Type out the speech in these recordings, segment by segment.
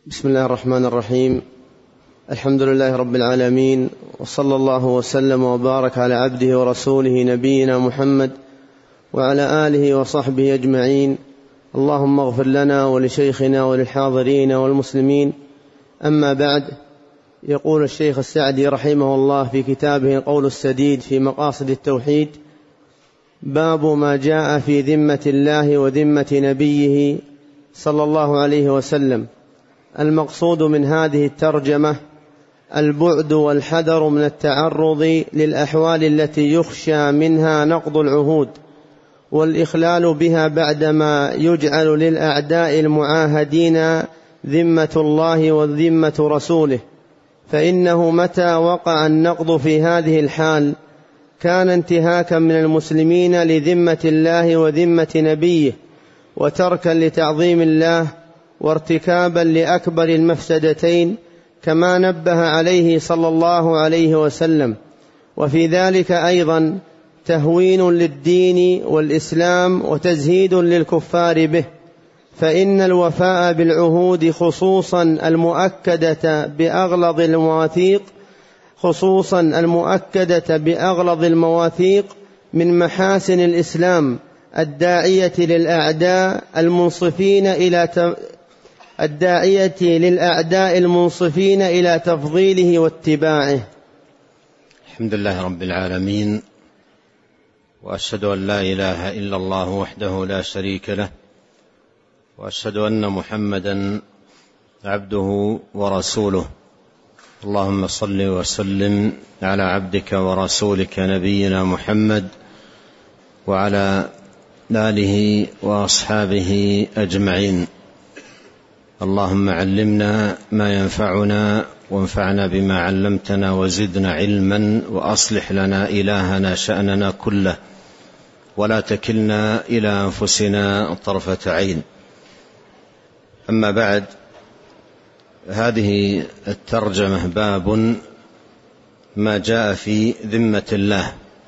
بسم الله الرحمن الرحيم. الحمد لله رب العالمين، وصلى الله وسلم وبارك على عبده ورسوله نبينا محمد وعلى آله وصحبه أجمعين. اللهم اغفر لنا ولشيخنا وللحاضرين والمسلمين. أما بعد، يقول الشيخ السعدي رحمه الله في كتابه قول السديد في مقاصد التوحيد: باب ما جاء في ذمة الله وذمة نبيه صلى الله عليه وسلم. المقصود من هذه الترجمة البعد والحذر من التعرض للأحوال التي يخشى منها نقض العهود والإخلال بها بعدما يجعل للأعداء المعاهدين ذمة الله وذمة رسوله، فإنه متى وقع النقض في هذه الحال كان انتهاكا من المسلمين لذمة الله وذمة نبيه، وتركا لتعظيم الله، وارتكابا لأكبر المفسدتين، كما نبه عليه صلى الله عليه وسلم. وفي ذلك أيضا تهوين للدين والإسلام وتزهيد للكفار به، فإن الوفاء بالعهود خصوصا المؤكدة بأغلظ المواثيق من محاسن الإسلام الداعية للأعداء المنصفين إلى تفضيله واتباعه. الحمد لله رب العالمين، وأشهد أن لا إله إلا الله وحده لا شريك له، وأشهد أن محمدا عبده ورسوله. اللهم صل وسلم على عبدك ورسولك نبينا محمد وعلى آله وأصحابه أجمعين. اللهم علمنا ما ينفعنا، وانفعنا بما علمتنا، وزدنا علما، وأصلح لنا إلهنا شأننا كله، ولا تكلنا إلى أنفسنا طرفة عين. أما بعد، هذه الترجمة باب ما جاء في ذمة الله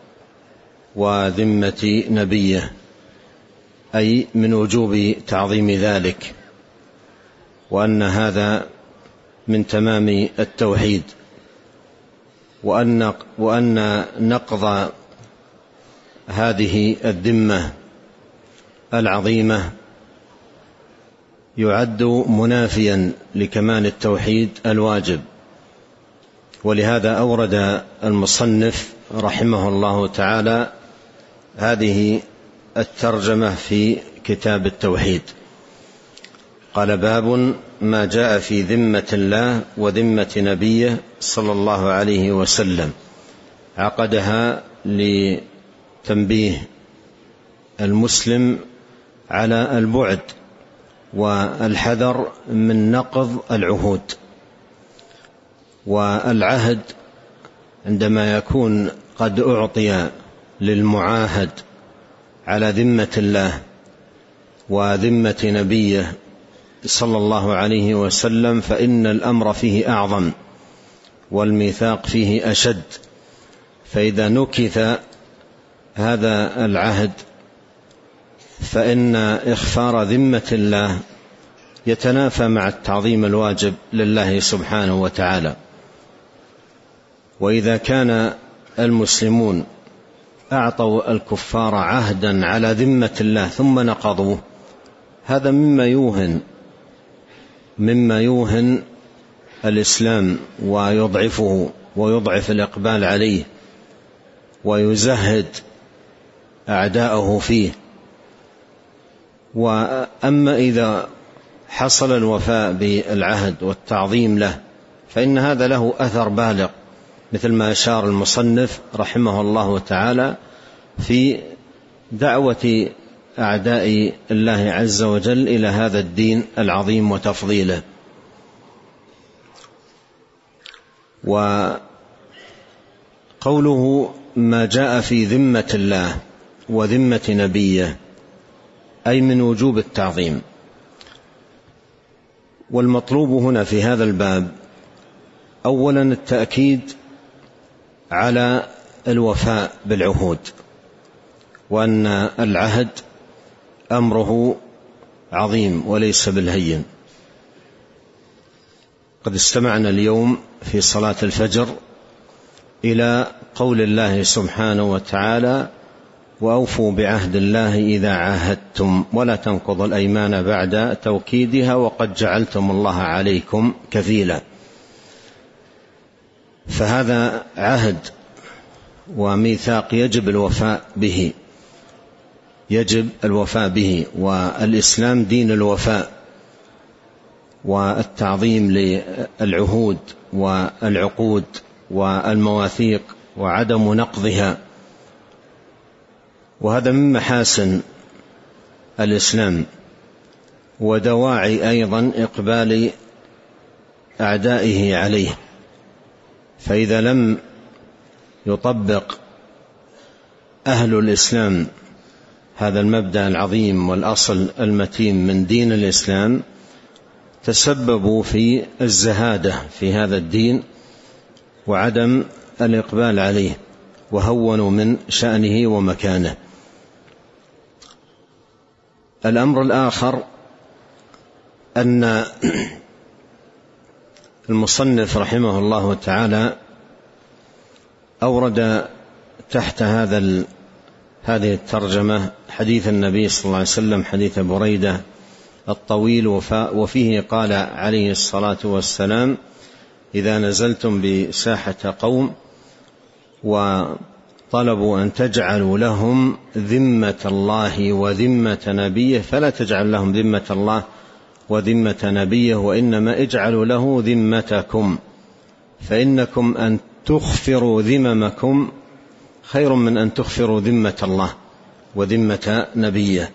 وذمة نبيه، أي من وجوب تعظيم ذلك، وأن هذا من تمام التوحيد، وأن نقض هذه الذمة العظيمة يعد منافيا لكمال التوحيد الواجب. ولهذا أورد المصنف رحمه الله تعالى هذه الترجمة في كتاب التوحيد. قال: باب ما جاء في ذمة الله وذمة نبيه صلى الله عليه وسلم. عقدها لتنبيه المسلم على البعد والحذر من نقض العهود. والعهد عندما يكون قد أعطي للمعاهد على ذمة الله وذمة نبيه صلى الله عليه وسلم، فإن الأمر فيه أعظم والميثاق فيه أشد. فإذا نكث هذا العهد فإن إخفار ذمة الله يتنافى مع التعظيم الواجب لله سبحانه وتعالى. وإذا كان المسلمون أعطوا الكفار عهدا على ذمة الله ثم نقضوه، هذا مما يوهن الإسلام ويضعفه ويضعف الإقبال عليه ويزهد أعداءه فيه. وأما إذا حصل الوفاء بالعهد والتعظيم له فإن هذا له أثر بالغ، مثل ما أشار المصنف رحمه الله تعالى في دعوة أعداء الله عز وجل إلى هذا الدين العظيم وتفضيله. وقوله ما جاء في ذمة الله وذمة نبيه أي من وجوب التعظيم. والمطلوب هنا في هذا الباب أولا التأكيد على الوفاء بالعهود، وأن العهد أمره عظيم وليس بالهين. قد استمعنا اليوم في صلاة الفجر إلى قول الله سبحانه وتعالى: وأوفوا بعهد الله إذا عاهدتم ولا تنقضوا الأيمان بعد توكيدها وقد جعلتم الله عليكم كفيلا. فهذا عهد وميثاق يجب الوفاء به، والإسلام دين الوفاء والتعظيم للعهود والعقود والمواثيق وعدم نقضها، وهذا من محاسن الإسلام ودواعي أيضا إقبال أعدائه عليه. فإذا لم يطبق أهل الإسلام هذا المبدأ العظيم والأصل المتين من دين الإسلام تسببوا في الزهادة في هذا الدين وعدم الإقبال عليه، وهونوا من شأنه ومكانه. الأمر الآخر أن المصنف رحمه الله تعالى أورد تحت هذه الترجمة حديث النبي صلى الله عليه وسلم، حديث بريدة الطويل، وفيه قال عليه الصلاة والسلام: إذا نزلتم بساحة قوم وطلبوا أن تجعلوا لهم ذمة الله وذمة نبيه فلا تجعل لهم ذمة الله وذمة نبيه، وإنما اجعلوا له ذمتكم، فإنكم أن تخفروا ذممكم خير من أن تخفروا ذمة الله وذمة نبيه.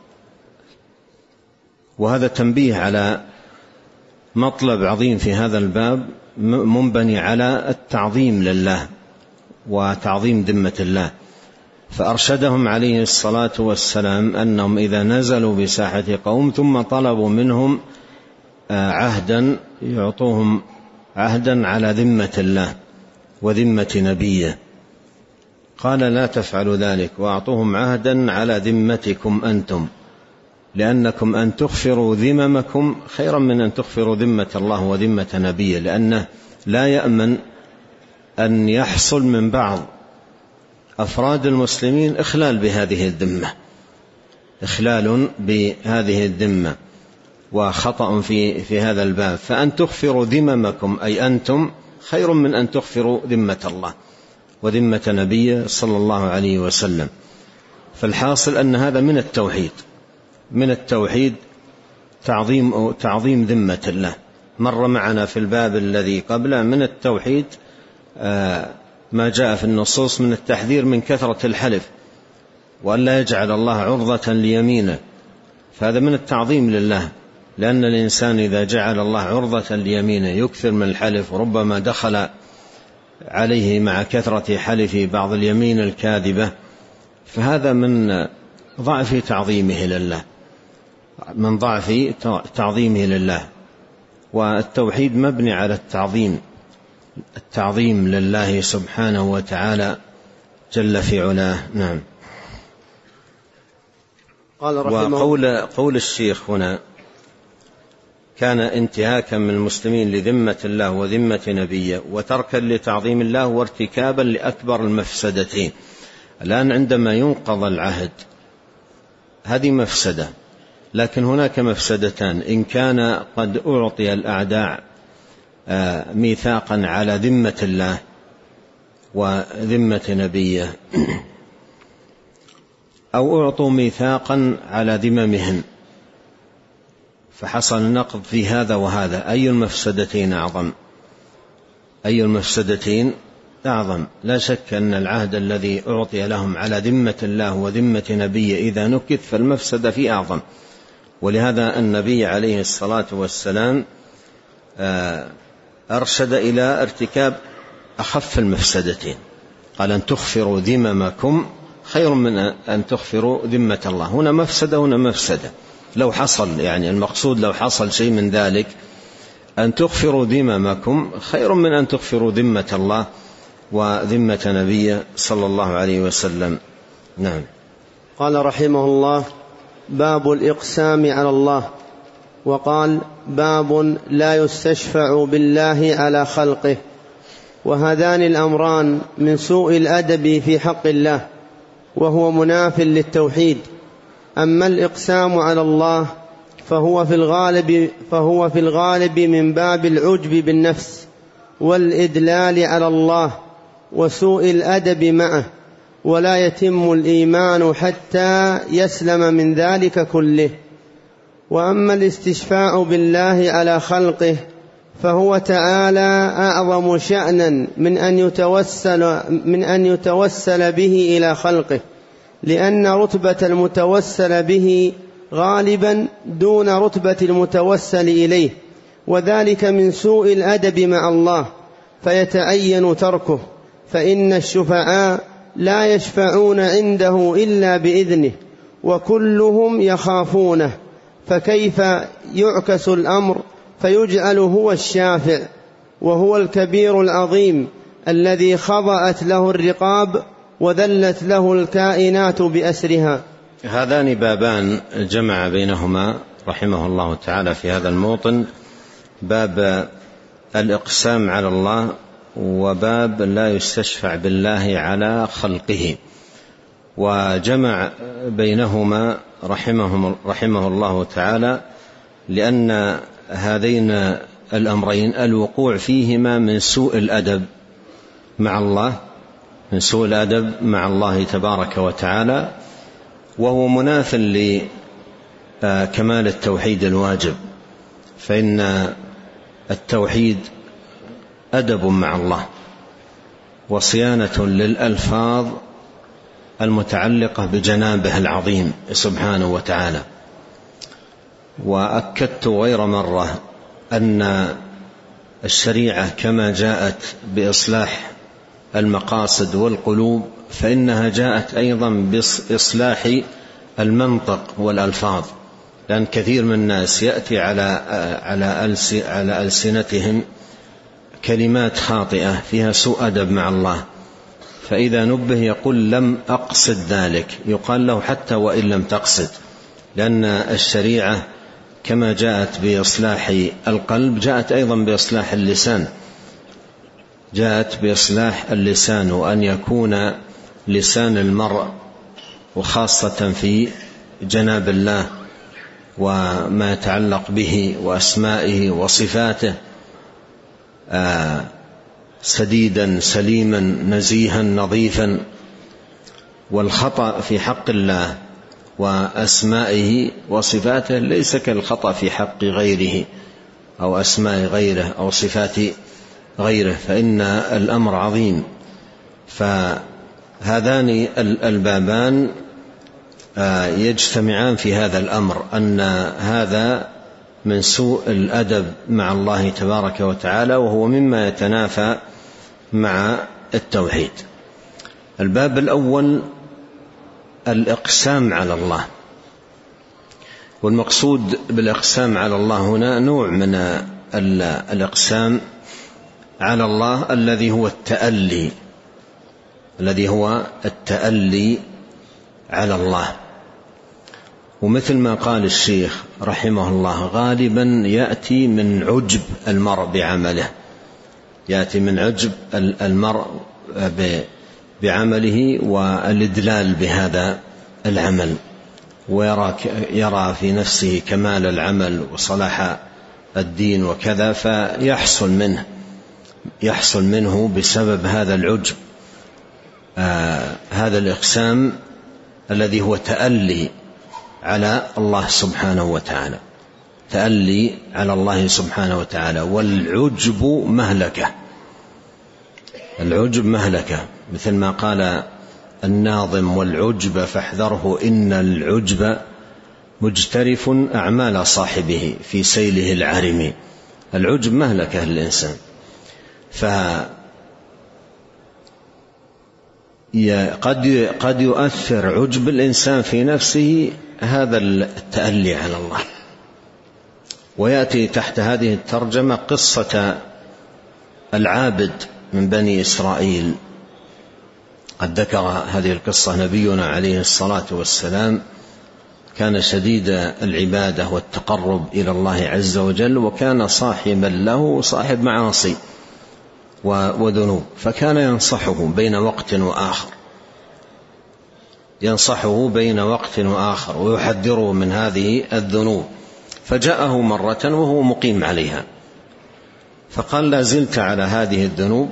وهذا تنبيه على مطلب عظيم في هذا الباب منبني على التعظيم لله وتعظيم ذمة الله. فأرشدهم عليه الصلاة والسلام أنهم إذا نزلوا بساحة قوم ثم طلبوا منهم عهدا يعطوهم عهدا على ذمة الله وذمة نبيه، قال: لا تفعلوا ذلك، وأعطوهم عهدا على ذمتكم أنتم، لأنكم أن تغفروا ذممكم خيرا من أن تغفروا ذمة الله وذمة نبيه، لأنه لا يأمن أن يحصل من بعض أفراد المسلمين إخلال بهذه الذمة وخطأ في هذا الباب. فأن تغفروا ذممكم أي أنتم خير من أن تغفروا ذمة الله وذمة نبيه صلى الله عليه وسلم. فالحاصل أن هذا من التوحيد تعظيم ذمة الله. مر معنا في الباب الذي قبله من التوحيد ما جاء في النصوص من التحذير من كثرة الحلف وأن لا يجعل الله عرضة ليمينه، فهذا من التعظيم لله، لأن الإنسان إذا جعل الله عرضة ليمينه يكثر من الحلف، وربما دخل عليه مع كثرة حلفه بعض اليمين الكاذبة، فهذا من ضعف تعظيمه لله. والتوحيد مبني على التعظيم لله سبحانه وتعالى جل في علاه. نعم. وقول الشيخ هنا كان انتهاكا من المسلمين لذمة الله وذمة نبيه وتركا لتعظيم الله وارتكابا لأكبر المفسدتين. الآن عندما ينقض العهد هذه مفسدة، لكن هناك مفسدتان: إن كان قد أعطي الأعداء ميثاقا على ذمة الله وذمة نبيه، أو أعطوا ميثاقا على ذممهم فحصل نقض في هذا وهذا، أي المفسدتين أعظم؟ لا شك أن العهد الذي أعطي لهم على ذمة الله وذمة نبيه إذا نكث فالمفسدة فيه أعظم. ولهذا النبي عليه الصلاة والسلام أرشد إلى ارتكاب أخف المفسدتين، قال: أن تغفروا ذممكم خير من أن تغفروا ذمة الله. هنا مفسدة لو حصل، يعني المقصود لو حصل شيء من ذلك، أن تغفروا ذممكم خير من أن تغفروا ذمة الله وذمة نبيه صلى الله عليه وسلم. نعم. قال رحمه الله: باب الإقسام على الله. وقال: باب لا يستشفع بالله على خلقه. وهذان الأمران من سوء الأدب في حق الله، وهو مناف للتوحيد. أما الإقسام على الله فهو في الغالب من باب العجب بالنفس والإدلال على الله وسوء الأدب معه، ولا يتم الإيمان حتى يسلم من ذلك كله. وأما الاستشفاع بالله على خلقه فهو تعالى أعظم شأنا من أن يتوسل به إلى خلقه، لأن رتبة المتوسل به غالبا دون رتبة المتوسل إليه، وذلك من سوء الأدب مع الله، فيتعين تركه، فإن الشفعاء لا يشفعون عنده إلا بإذنه، وكلهم يخافونه، فكيف يعكس الأمر فيجعل هو الشافع، وهو الكبير العظيم الذي خضعت له الرقاب وذلت له الكائنات بأسرها. هذان بابان جمع بينهما رحمه الله تعالى في هذا الموطن: باب الإقسام على الله، وباب لا يستشفع بالله على خلقه. وجمع بينهما رحمه الله تعالى لأن هذين الأمرين الوقوع فيهما من سوء الأدب مع الله تبارك وتعالى، وهو مناف لكمال التوحيد الواجب، فإن التوحيد أدب مع الله وصيانة للألفاظ المتعلقة بجنابه العظيم سبحانه وتعالى. وأكدت غير مرة أن الشريعة كما جاءت بإصلاح المقاصد والقلوب، فإنها جاءت أيضا بإصلاح المنطق والألفاظ، لأن كثير من الناس يأتي على ألسنتهم كلمات خاطئة فيها سوء أدب مع الله، فإذا نبه يقول: لم أقصد ذلك، يقال له حتى وإن لم تقصد، لأن الشريعة كما جاءت بإصلاح القلب جاءت أيضا بإصلاح اللسان، وأن يكون لسان المرء وخاصة في جناب الله وما يتعلق به وأسمائه وصفاته سديدا سليما نزيها نظيفا. والخطأ في حق الله وأسمائه وصفاته ليس كالخطأ في حق غيره أو أسماء غيره أو صفات غيره، فإن الأمر عظيم. فهذان البابان يجتمعان في هذا الأمر، أن هذا من سوء الأدب مع الله تبارك وتعالى، وهو مما يتنافى مع التوحيد. الباب الأول الإقسام على الله، والمقصود بالإقسام على الله هنا نوع من الإقسام على الله الذي هو التألي على الله. ومثل ما قال الشيخ رحمه الله: غالبا يأتي من عجب المرء بعمله، يأتي من عجب المرء بعمله والإدلال بهذا العمل، ويرى في نفسه كمال العمل وصلاح الدين وكذا، فيحصل منه بسبب هذا العجب هذا الإقسام الذي هو تألي على الله سبحانه وتعالى، تألي على الله سبحانه وتعالى. والعجب مهلكة، مثل ما قال الناظم: والعجب فاحذره إن العجب مجترف أعمال صاحبه في سيله العارم. العجب مهلكة للإنسان، قد يؤثر عجب الإنسان في نفسه هذا التألي على الله. ويأتي تحت هذه الترجمة قصة العابد من بني إسرائيل، قد ذكر هذه القصة نبينا عليه الصلاة والسلام كان شديد العبادة والتقرب إلى الله عز وجل، وكان صاحبا له صاحب معاصي وذنوب، فكان ينصحه بين وقت وآخر، ينصحه بين وقت وآخر ويحذره من هذه الذنوب. فجاءه مرة وهو مقيم عليها فقال: لا زلت على هذه الذنوب،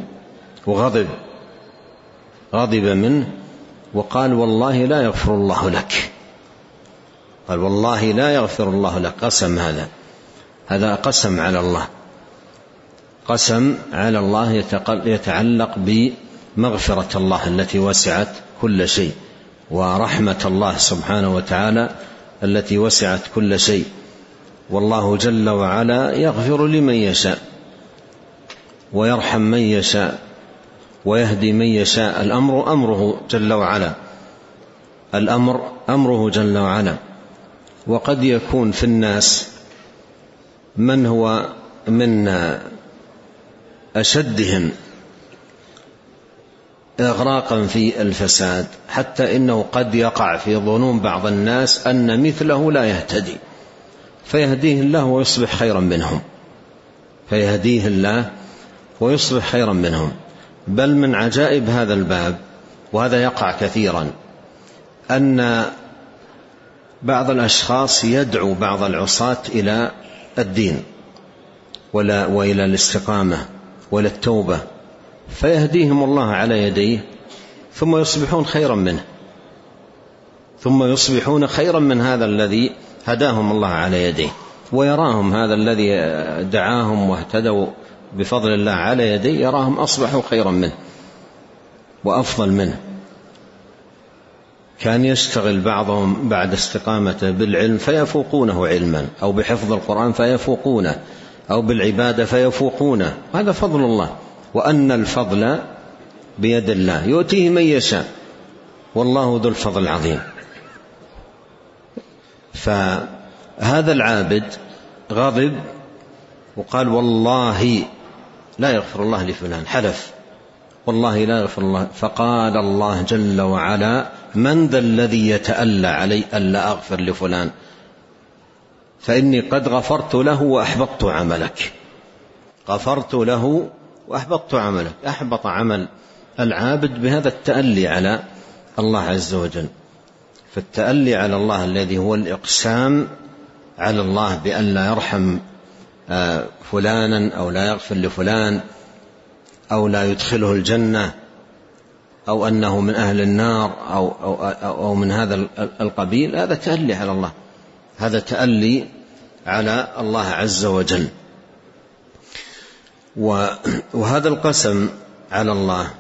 غضب منه وقال: والله لا يغفر الله لك. قال: والله لا يغفر الله لك. قسم، هذا قسم على الله، قسم على الله يتعلق بمغفرة الله التي وسعت كل شيء، ورحمة الله سبحانه وتعالى التي وسعت كل شيء. والله جل وعلا يغفر لمن يشاء ويرحم من يشاء ويهدي من يشاء. الأمر أمره جل وعلا، الأمر أمره جل وعلا. وقد يكون في الناس من هو من أشدهم إغراقا في الفساد، حتى إنه قد يقع في ظنون بعض الناس أن مثله لا يهتدي، فيهديه الله ويصبح خيرا منهم، فيهديه الله ويصبح خيرا منهم. بل من عجائب هذا الباب، وهذا يقع كثيرا، أن بعض الأشخاص يدعو بعض العصاة إلى الدين وإلى الاستقامة وإلى التوبة، فيهديهم الله على يديه ثم يصبحون خيرا منه، ثم يصبحون خيرا من هذا الذي هداهم الله على يديه، ويراهم هذا الذي دعاهم واهتدوا بفضل الله على يديه، يراهم أصبحوا خيرا منه وأفضل منه. كان يشتغل بعضهم بعد استقامته بالعلم فيفوقونه علما، أو بحفظ القرآن فيفوقونه، أو بالعبادة فيفوقونه، هذا فضل الله، وأن الفضل بيد الله يؤتيه من يشاء، والله ذو الفضل العظيم. فهذا العابد غضب وقال: والله لا يغفر الله لفلان، حلف والله لا يغفر الله. فقال الله جل وعلا: من ذا الذي يتألى علي ألا أغفر لفلان؟ فإني قد غفرت له وأحبطت عملك. غفرت له وأحبطت عملك. أحبط عمل العابد بهذا التألي على الله عز وجل. فالتألي على الله الذي هو الإقسام على الله بأن لا يرحم فلانا، أو لا يغفر لفلان، أو لا يدخله الجنة، أو أنه من أهل النار، أو من هذا القبيل، هذا تألي على الله، هذا تألي على الله عز وجل. وهذا القسم على الله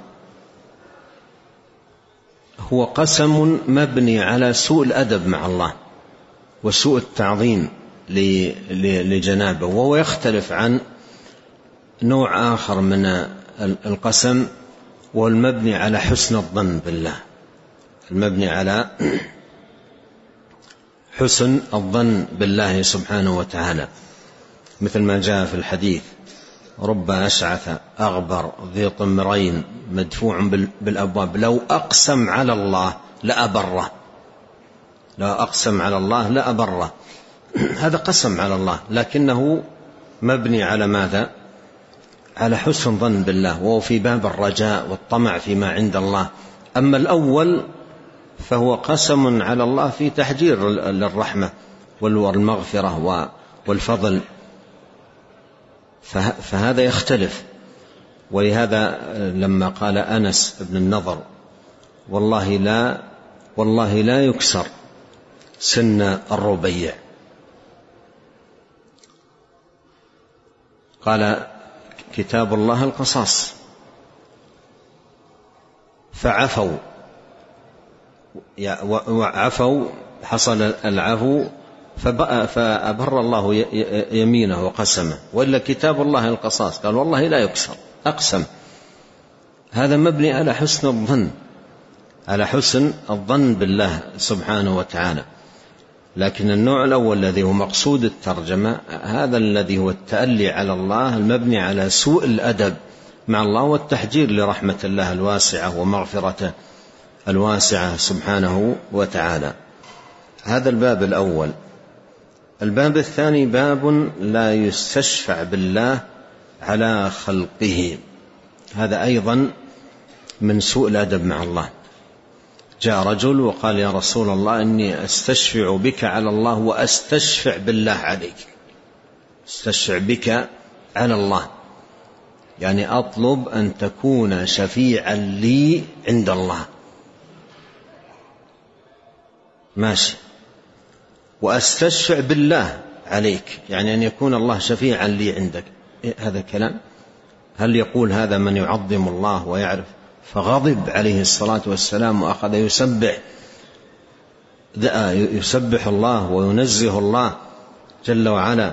هو قسم مبني على سوء الأدب مع الله وسوء التعظيم لجنابه، وهو يختلف عن نوع آخر من القسم، وهو المبني على حسن الظن بالله، المبني على حسن الظن بالله سبحانه وتعالى، مثل ما جاء في الحديث: رب أشعث أغبر ذي طمرين مدفوع بالأبواب لو أقسم على الله لأبره، لو أقسم على الله لأبره. هذا قسم على الله، لكنه مبني على ماذا؟ على حسن ظن بالله، وهو في باب الرجاء والطمع فيما عند الله. أما الأول فهو قسم على الله في تحجير للرحمة والمغفرة والفضل، فهذا يختلف. ولهذا لما قال أنس بن النضر: والله لا يكسر سن الربيع، قال: كتاب الله القصاص، فعفوا حصل العفو فأبر الله يمينه وقسمه، وإلا كتاب الله القصاص، قال: والله لا يكسر، أقسم. هذا مبني على حسن الظن، على حسن الظن بالله سبحانه وتعالى. لكن النوع الأول الذي هو مقصود الترجمة، هذا الذي هو التألي على الله المبني على سوء الأدب مع الله والتحجير لرحمة الله الواسعة ومغفرته الواسعة سبحانه وتعالى. هذا الباب الأول. الباب الثاني باب لا يستشفع بالله على خلقه. هذا أيضا من سوء الأدب مع الله. جاء رجل وقال يا رسول الله إني أستشفع بك على الله وأستشفع بالله عليك. استشفع بك على الله يعني أطلب أن تكون شفيعا لي عند الله، ماشي. وأستشفع بالله عليك يعني أن يكون الله شفيعا لي عندك. هذا كلام؟ هل يقول هذا من يعظم الله ويعرف؟ فغضب عليه الصلاة والسلام وأخذ يسبح الله وينزه الله جل وعلا.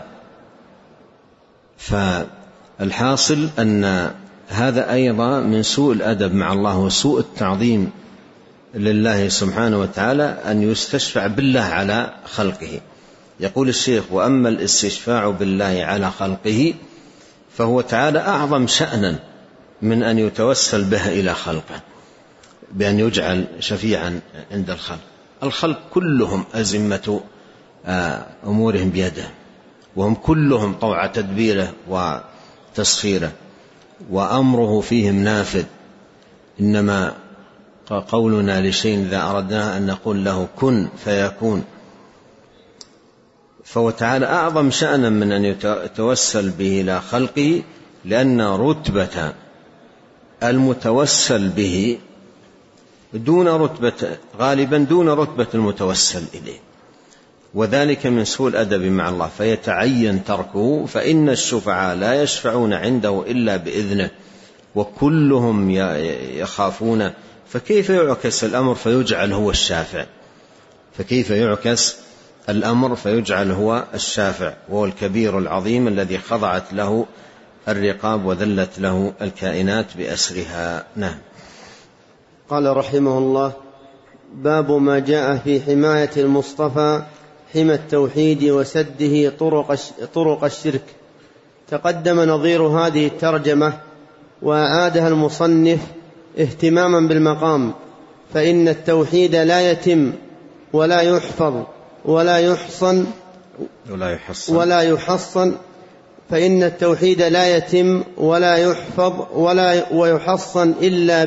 فالحاصل أن هذا أيضا من سوء الأدب مع الله وسوء التعظيم لله سبحانه وتعالى أن يستشفع بالله على خلقه. يقول الشيخ: وأما الاستشفاع بالله على خلقه فهو تعالى أعظم شأنا من أن يتوسل به إلى خلقه بأن يجعل شفيعا عند الخلق. الخلق كلهم أزمة أمورهم بيده، وهم كلهم طوع تدبيره وتسخيره، وأمره فيهم نافذ. إنما قولنا لشيء إذا أردنا أن نقول له كن فيكون. فهو تعالى أعظم شأنا من أن يتوسل به إلى خلقه، لأن رتبة المتوسل به غالبا دون رتبة المتوسل إليه، وذلك من سوء الأدب مع الله، فيتعين تركه. فإن الشفعاء لا يشفعون عنده إلا بإذنه وكلهم يخافون. فكيف يعكس الأمر فيجعل هو الشافع؟ فكيف يعكس الأمر فيجعل هو الشافع، وهو الكبير العظيم الذي خضعت له الرقاب وذلت له الكائنات بأسرها. نعم. قال رحمه الله: باب ما جاء في حماية المصطفى حمى التوحيد وسده طرق الشرك. تقدم نظير هذه الترجمة وأعادها المصنف اهتماما بالمقام، فإن التوحيد لا يتم ولا يحفظ ولا يحصن فإن التوحيد لا يتم ولا يحفظ ويحصن إلا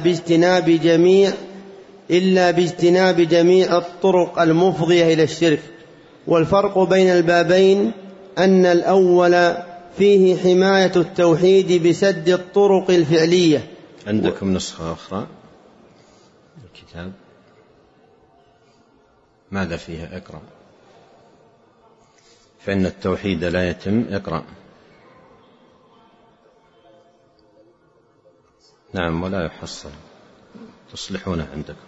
باجتناب جميع الطرق المفضية إلى الشرك. والفرق بين البابين أن الأول فيه حماية التوحيد بسد الطرق الفعلية. عندكم نسخة أخرى الكتاب ماذا فيها؟ اقرأ. فإن التوحيد لا يتم. اقرأ. نعم. ولا يحصل. تصلحونه عندكم.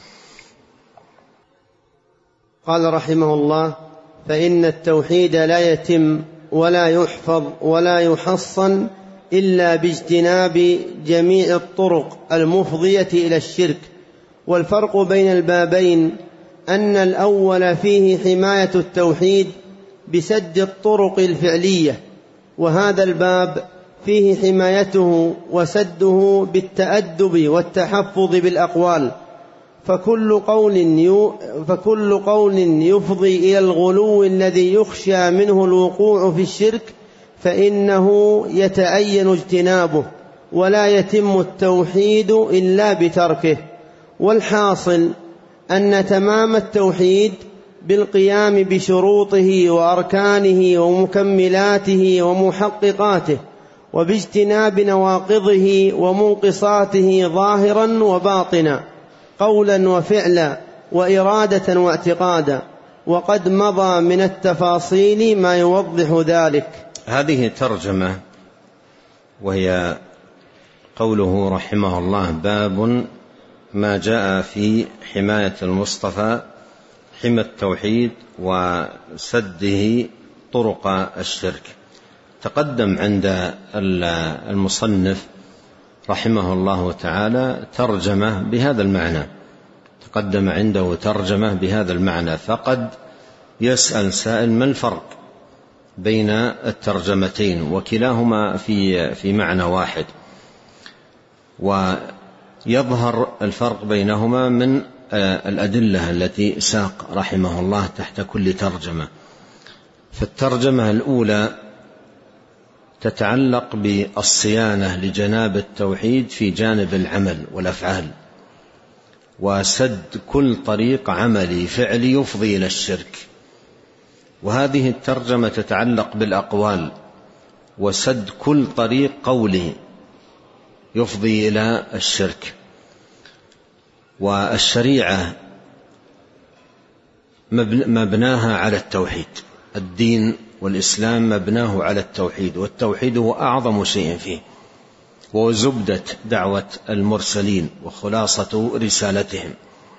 قال رحمه الله: فإن التوحيد لا يتم ولا يحفظ ولا يحصن إلا باجتناب جميع الطرق المفضية إلى الشرك. والفرق بين البابين أن الأول فيه حماية التوحيد بسد الطرق الفعلية، وهذا الباب فيه حمايته وسده بالتأدب والتحفظ بالأقوال. فكل قول يفضي إلى الغلو الذي يخشى منه الوقوع في الشرك فإنه يتعين اجتنابه، ولا يتم التوحيد إلا بتركه. والحاصل أن تمام التوحيد بالقيام بشروطه وأركانه ومكملاته ومحققاته، وباجتناب نواقضه ومنقصاته ظاهرا وباطنا، قولا وفعلا وإرادة واعتقادا، وقد مضى من التفاصيل ما يوضح ذلك. هذه ترجمة، وهي قوله رحمه الله: باب ما جاء في حماية المصطفى حمى التوحيد وسده طرق الشرك. تقدم عند المصنف رحمه الله تعالى ترجمة بهذا المعنى، تقدم عنده ترجمة بهذا المعنى. فقد يسأل سائل: ما الفرق بين الترجمتين؟ وكلاهما في معنى واحد، ويظهر الفرق بينهما من الأدلة التي ساق رحمه الله تحت كل ترجمة. فالترجمة الأولى تتعلق بالصيانة لجناب التوحيد في جانب العمل والأفعال، وسد كل طريق عملي فعلي يفضي إلى الشرك. وهذه الترجمة تتعلق بالأقوال، وسد كل طريق قولي يفضي إلى الشرك. والشريعة مبناها على التوحيد، الدين والإسلام مبناه على التوحيد، والتوحيد هو أعظم شيء فيه، وزبدة دعوة المرسلين وخلاصة رسالتهم.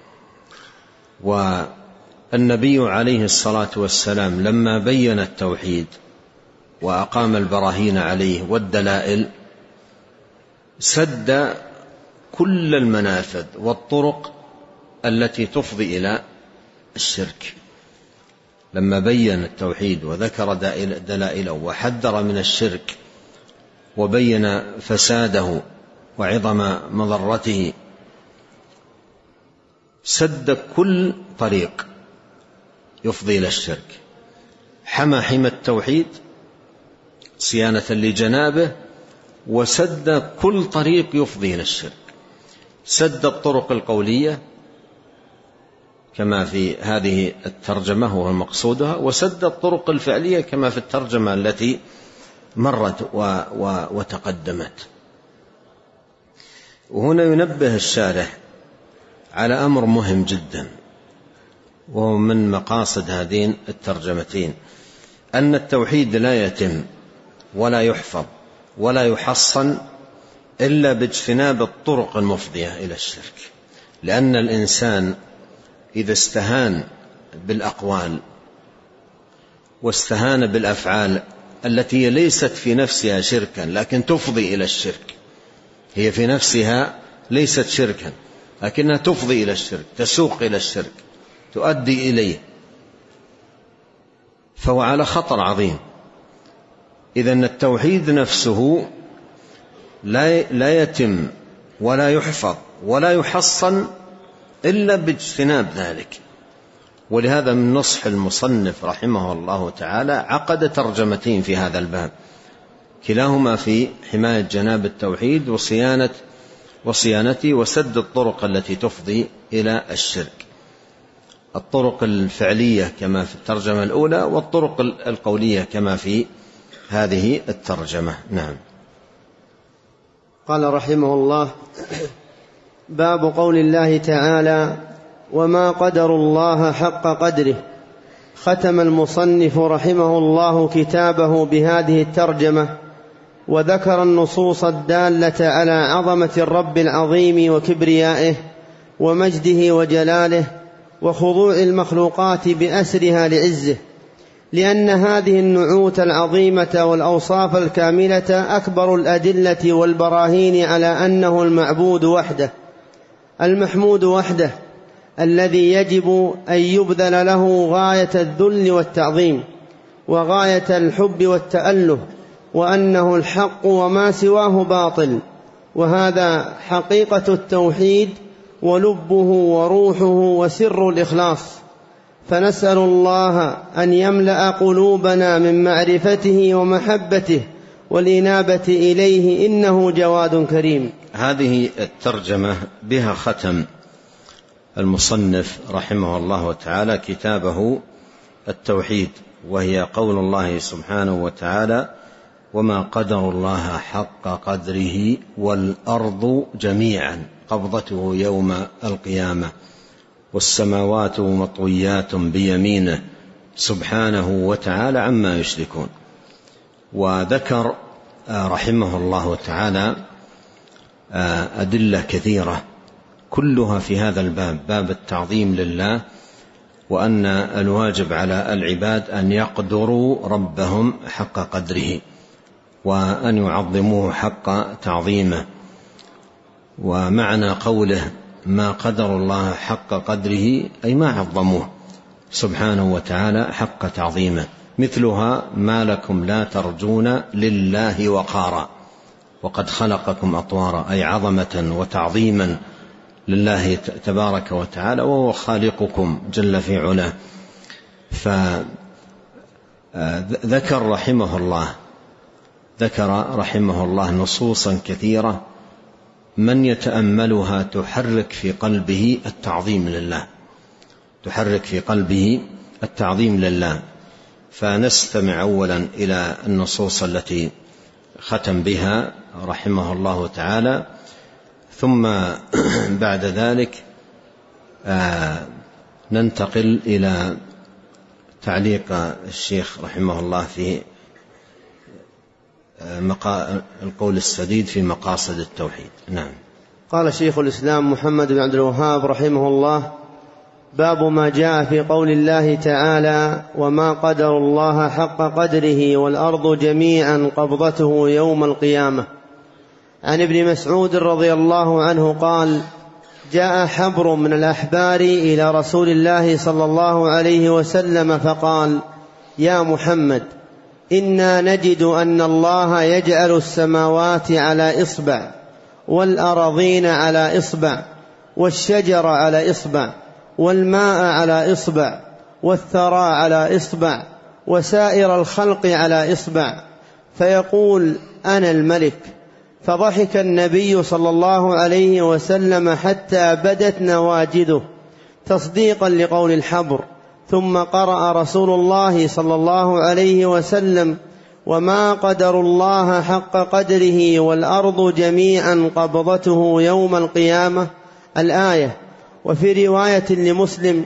والنبي عليه الصلاة والسلام لما بين التوحيد وأقام البراهين عليه والدلائل سد كل المنافذ والطرق التي تفضي إلى الشرك. لما بين التوحيد وذكر دلائله وحذر من الشرك وبين فساده وعظم مضرته سد كل طريق يفضي إلى الشرك، حمى التوحيد صيانة لجنابه، وسد كل طريق يفضي إلى الشرك. سد الطرق القولية كما في هذه الترجمة هو مقصودها، وسد الطرق الفعلية كما في الترجمة التي مرت وتقدمت. وهنا ينبه الشارح على أمر مهم جدا، وهو من مقاصد هذين الترجمتين، أن التوحيد لا يتم ولا يحفظ ولا يحصن إلا باجتناب الطرق المفضية إلى الشرك. لأن الإنسان إذا استهان بالأقوال واستهان بالأفعال التي ليست في نفسها شركا لكن تفضي إلى الشرك، هي في نفسها ليست شركا لكنها تفضي إلى الشرك، تسوق إلى الشرك، تؤدي إليه، فهو على خطر عظيم. إذن التوحيد نفسه لا يتم ولا يحفظ ولا يحصن إلا باجتناب ذلك. ولهذا من نصح المصنف رحمه الله تعالى عقد ترجمتين في هذا الباب، كلاهما في حماية جناب التوحيد وصيانته وسد الطرق التي تفضي إلى الشرك، الطرق الفعلية كما في الترجمة الأولى، والطرق القولية كما في هذه الترجمة. نعم. قال رحمه الله: باب قول الله تعالى: وما قدروا الله حق قدره. ختم المصنف رحمه الله كتابه بهذه الترجمة، وذكر النصوص الدالة على عظمة الرب العظيم وكبريائه ومجده وجلاله وخضوع المخلوقات بأسرها لعزه، لأن هذه النعوت العظيمة والأوصاف الكاملة أكبر الأدلة والبراهين على أنه المعبود وحده المحمود وحده، الذي يجب أن يبذل له غاية الذل والتعظيم وغاية الحب والتأله، وأنه الحق وما سواه باطل. وهذا حقيقة التوحيد ولبه وروحه وسر الإخلاص. فنسأل الله أن يملأ قلوبنا من معرفته ومحبته والإنابة إليه، إنه جواد كريم. هذه الترجمة بها ختم المصنف رحمه الله تعالى كتابه التوحيد، وهي قول الله سبحانه وتعالى: وما قدر الله حق قدره والأرض جميعا قبضته يوم القيامة والسماوات مطويات بيمينه سبحانه وتعالى عما يشركون. وذكر رحمه الله تعالى أدلة كثيرة كلها في هذا الباب، باب التعظيم لله، وأن الواجب على العباد أن يقدروا ربهم حق قدره وأن يعظموه حق تعظيمه. ومعنى قوله ما قدر الله حق قدره أي ما عظموه سبحانه وتعالى حق تعظيمه. مثلها: ما لكم لا ترجون لله وقارا وقد خلقكم أطوارا، أي عظمة وتعظيما لله تبارك وتعالى، وهو خالقكم جل في علاه. فذكر رحمه الله نصوصا كثيرة من يتأملها تحرك في قلبه التعظيم لله. فنستمع أولا إلى النصوص التي ختم بها رحمه الله تعالى، ثم بعد ذلك ننتقل إلى تعليق الشيخ رحمه الله في القول السديد في مقاصد التوحيد. نعم. قال شيخ الإسلام محمد بن عبد الوهاب رحمه الله: باب ما جاء في قول الله تعالى: وما قدر الله حق قدره والأرض جميعا قبضته يوم القيامة. عن ابن مسعود رضي الله عنه قال: جاء حبر من الأحبار إلى رسول الله صلى الله عليه وسلم فقال: يا محمد، إنا نجد أن الله يجعل السماوات على إصبع، والأراضين على إصبع، والشجر على إصبع، والماء على إصبع، والثرى على إصبع، وسائر الخلق على إصبع، فيقول: أنا الملك. فضحك النبي صلى الله عليه وسلم حتى بدت نواجذه تصديقا لقول الحبر، ثم قرأ رسول الله صلى الله عليه وسلم: وما قدر الله حق قدره والأرض جميعا قبضته يوم القيامة، الآية. وفي رواية لمسلم: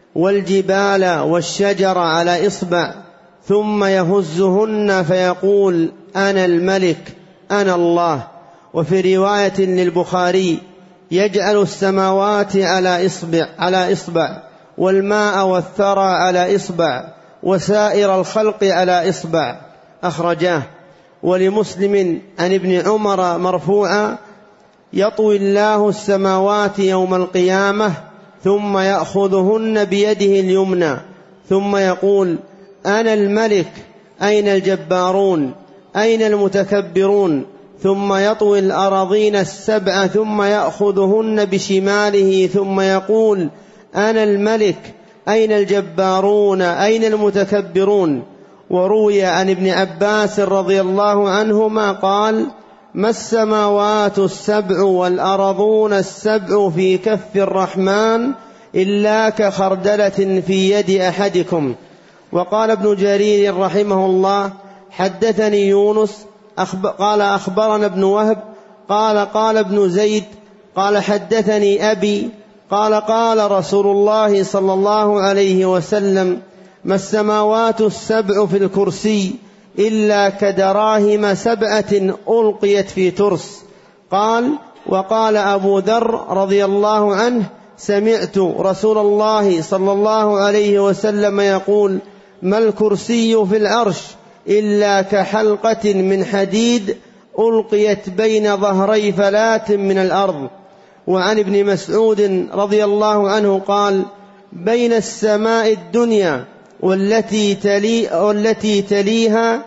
والجبال والشجر على إصبع، ثم يهزهن فيقول: أنا الملك، أنا الله. وفي رواية للبخاري: يجعل السماوات على إصبع، والماء والثرى على إصبع، وسائر الخلق على إصبع، أخرجاه. ولمسلم عن ابن عمر مرفوعا: يطوي الله السماوات يوم القيامة ثم يأخذهن بيده اليمنى، ثم يقول: أنا الملك، أين الجبارون، أين المتكبرون؟ ثم يطوي الأراضين السبع ثم يأخذهن بشماله، ثم يقول: أنا الملك، أين الجبارون، أين المتكبرون؟ وروي عن ابن عباس رضي الله عنهما قال: ما السماوات السبع والأرضون السبع في كف الرحمن إلا كخردلة في يد أحدكم. وقال ابن جرير رحمه الله: حدثني يونس قال أخبرنا ابن وهب قال ابن زيد قال حدثني أبي قال رسول الله صلى الله عليه وسلم: ما السماوات السبع في الكرسي إلا كدراهم 7 ألقيت في ترس. وقال أبو ذر رضي الله عنه: سمعت رسول الله صلى الله عليه وسلم يقول: ما الكرسي في العرش إلا كحلقة من حديد ألقيت بين ظهري فلاة من الأرض. وعن ابن مسعود رضي الله عنه قال: بين السماء الدنيا والتي تليها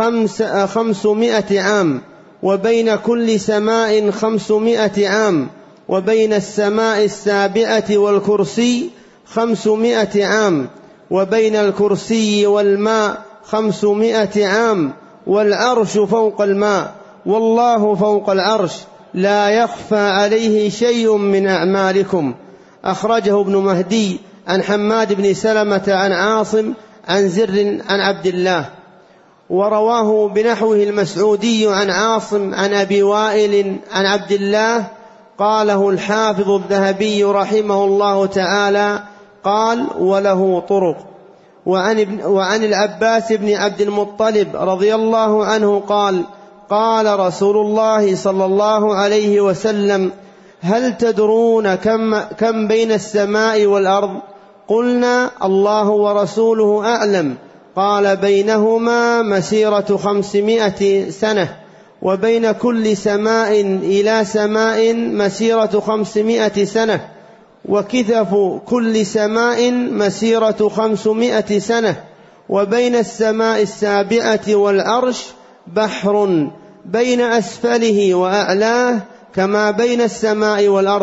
500 عام، وبين كل سماء 500 عام، وبين السماء السابعة والكرسي 500 عام، وبين الكرسي والماء 500 عام، والعرش فوق الماء، والله فوق العرش، لا يخفى عليه شيء من أعمالكم. أخرجه ابن مهدي عن حماد بن سلمة عن عاصم عن زر عن عبد الله. ورواه بنحوه المسعودي عن عاصم عن أبي وائل عن عبد الله، قاله الحافظ الذهبي رحمه الله تعالى، قال: وله طرق. وعن العباس بن عبد المطلب رضي الله عنه قال رسول الله صلى الله عليه وسلم: هل تدرون كم بين السماء والأرض؟ قلنا: الله ورسوله أعلم. قال: بينهما مسيرة 500 سنة، وبين كل سماء إلى سماء مسيرة 500 سنة، وكثف كل سماء مسيرة 500 سنة، وبين السماء السابعة والعرش بحر بين أسفله وأعلاه كما بين السماء والأرض،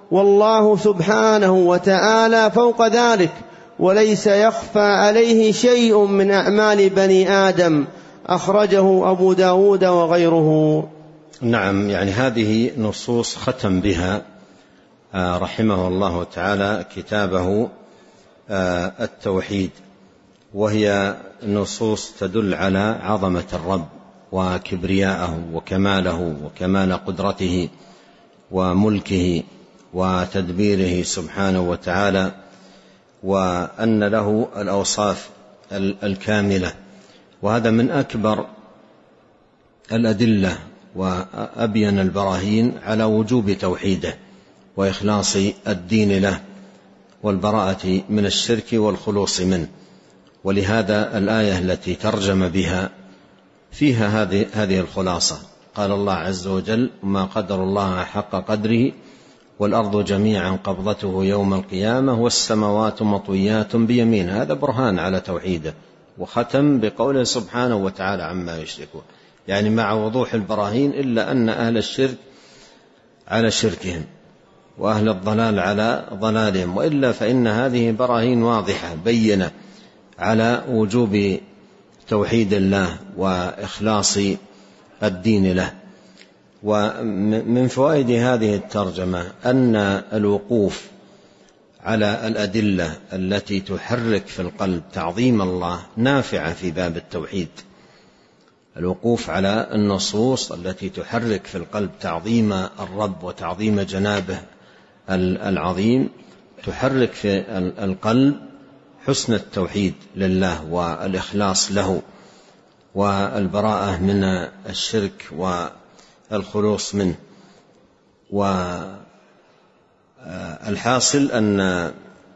والله سبحانه وتعالى فوق ذلك، وليس يخفى عليه شيء من أعمال بني آدم. أخرجه أبو داود وغيره. نعم، يعني هذه نصوص ختم بها رحمه الله تعالى كتابه التوحيد، وهي نصوص تدل على عظمة الرب وكبرياءه وكماله وكمال قدرته وملكه وتدبيره سبحانه وتعالى، وأن له الأوصاف الكاملة. وهذا من أكبر الأدلة وأبين البراهين على وجوب توحيده وإخلاص الدين له والبراءة من الشرك والخلوص منه. ولهذا الآية التي ترجم بها فيها هذه الخلاصة. قال الله عز وجل: ما قدر الله حق قدره والأرض جميعا قبضته يوم القيامة والسماوات مطويات بيمينه. هذا برهان على توحيده. وختم بقوله سبحانه وتعالى عما يشركون، يعني مع وضوح البراهين إلا أن أهل الشرك على شركهم وأهل الضلال على ضلالهم، وإلا فإن هذه براهين واضحة بينة على وجوب توحيد الله وإخلاص الدين له. ومن فوائد هذه الترجمة أن الوقوف على الأدلة التي تحرك في القلب تعظيم الله نافعة في باب التوحيد. الوقوف على النصوص التي تحرك في القلب تعظيم الرب وتعظيم جنابه العظيم تحرك في القلب حسن التوحيد لله والإخلاص له والبراءة من الشرك والخلوص منه. والحاصل أن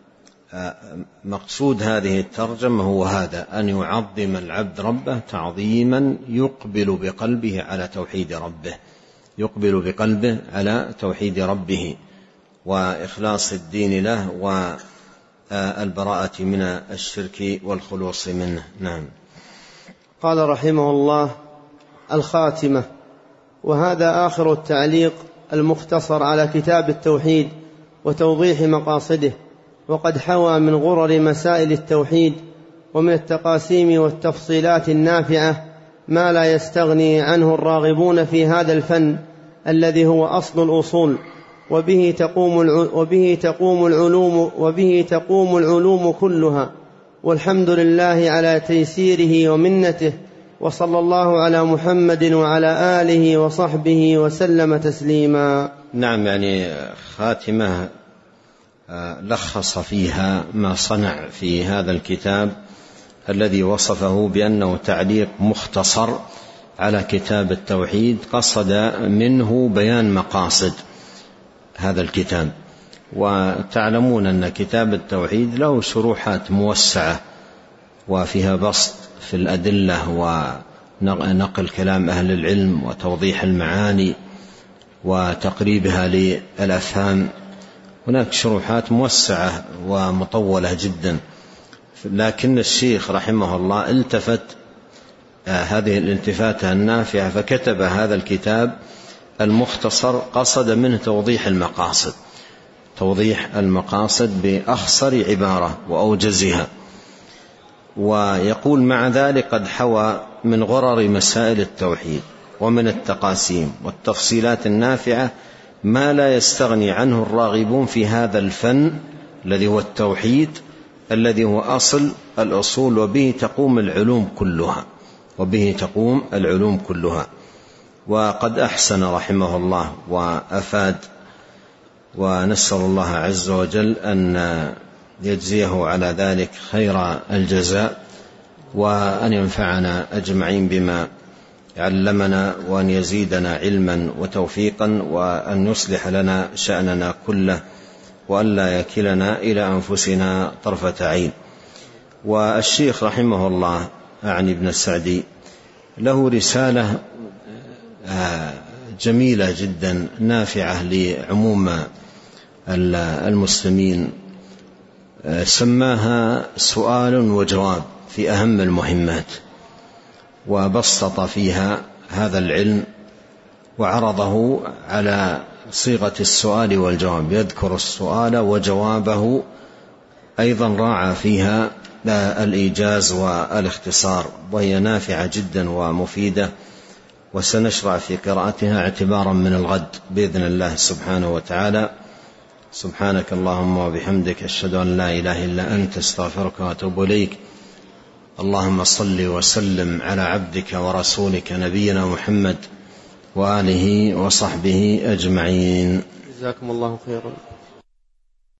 مقصود هذه الترجمة هو هذا: أن يعظم العبد ربه تعظيما يقبل بقلبه على توحيد ربه، يقبل بقلبه على توحيد ربه وإخلاص الدين له والبراءة من الشرك والخلوص منه. نعم. قال رحمه الله: الخاتمة. وهذا آخر التعليق المختصر على كتاب التوحيد وتوضيح مقاصده، وقد حوى من غرر مسائل التوحيد ومن التقاسيم والتفصيلات النافعة ما لا يستغني عنه الراغبون في هذا الفن الذي هو أصل الأصول، وبه تقوم العلوم كلها. والحمد لله على تيسيره ومنته، وصلى الله على محمد وعلى آله وصحبه وسلم تسليما. نعم، يعني خاتمة لخص فيها ما صنع في هذا الكتاب الذي وصفه بأنه تعليق مختصر على كتاب التوحيد، قصد منه بيان مقاصد هذا الكتاب. وتعلمون أن كتاب التوحيد له شروحات موسعة وفيها بسط في الأدلة ونقل كلام أهل العلم وتوضيح المعاني وتقريبها للأفهام. هناك شروحات موسعة ومطولة جدا، لكن الشيخ رحمه الله التفت هذه الالتفاتة النافعة فكتب هذا الكتاب المختصر، قصد منه توضيح المقاصد بأخصر عبارة وأوجزها. ويقول: مع ذلك قد حوى من غرر مسائل التوحيد ومن التقاسيم والتفصيلات النافعة ما لا يستغني عنه الراغبون في هذا الفن الذي هو التوحيد، الذي هو أصل الأصول، وبه تقوم العلوم كلها. وقد أحسن رحمه الله وأفاد، ونسأل الله عز وجل أن يجزيه على ذلك خير الجزاء، وأن ينفعنا أجمعين بما علمنا، وأن يزيدنا علما وتوفيقا، وأن يصلح لنا شأننا كله، وأن لا يكلنا إلى أنفسنا طرفة عين. والشيخ رحمه الله أعني ابن السعدي له رسالة جميلة جدا نافعة لعموم المسلمين، سماها سؤال وجواب في أهم المهمات، وبسط فيها هذا العلم وعرضه على صيغة السؤال والجواب، يذكر السؤال وجوابه، أيضا راعى فيها الإيجاز والاختصار، وهي نافعة جدا ومفيدة، وسنشرع في قراءتها اعتبارا من الغد بإذن الله سبحانه وتعالى. سبحانك اللهم وبحمدك، أشهد أن لا إله إلا أنت، استغفرك وأتوب إليك. اللهم صل وسلم على عبدك ورسولك نبينا محمد وآله وصحبه أجمعين. جزاكم الله خيرا.